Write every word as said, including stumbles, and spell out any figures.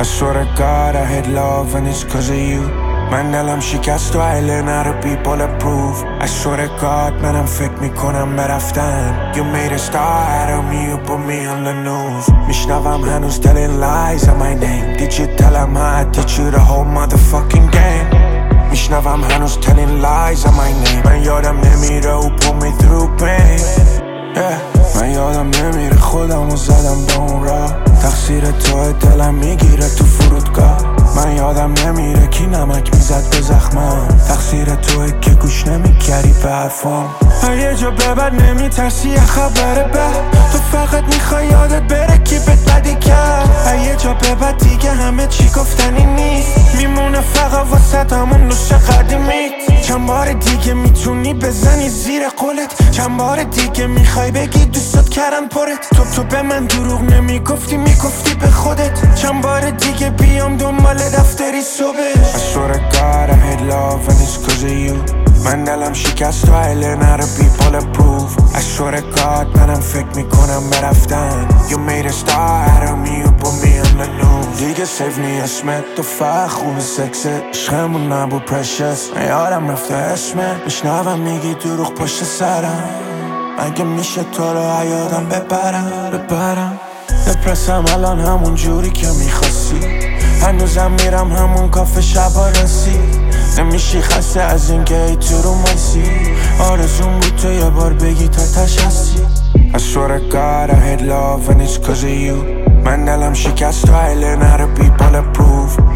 swear to God I hate love and it's cause of you. من دلم شکست و I learn how to be bulletproof. I swear to God منم فکر میکنم برفتن. You made a star out of me, you put me on the news. میشنوم هنوز telling lies on my name. Did you tell him how I did you the whole motherfucking game? میشنوم هنوز telling lies on my name. من یادم نمیره who put me through pain. yeah. من یادم نمیره خودمو زدم به اون راه. تقصیر توه دلم میگیره تو فرودگاه. من یادم نمیره کی نمک میزد به زخمم. تقصیر توه که گوش نمیکردی به حرفام. یه جا به بعد نمیترسی یه خبر بد. تو فقط میخوای یادت بره کی بهت بدی کرد. یه جا به بعد دیگه همه چی گفتنی نیست. میمونه فقط واسه همون نوش قدیمیت. چند بار دیگه میتونی بزنی زیر قولت. چند بار دیگه میخوای بگی دوستت کردن پرت. تو تو به من دروغ نمیگفتی میگفتی به خودت. چند بار دیگه بیام دنبال دفتری صبح. I swear to God I hate love and it's cause of you. من دلم شکست و I learn how to be bulletproof. I swear to God منم فکر میکنم برفتن. You made a star out of me, you put me on the news. دیگه سیف نی اسمت تو فقط خوب سکست. عشقمون نبود precious. من یادم رفته اسمت. میشنوم میگی دروغ پشت سرم. اگه میشه تو رو یادم ببرم ببرم. دپرسم الان همون جوری که میخواستی. هنوزم میرم همون کافه شبا رسی. نمیشی خسته از این که ای تو رو مایسی. آرزون بود تو یه بار بگی تا تش هستی. I swear to God I hate love and it's cause of you. من دلم شکست و I learn how to be bulletproof.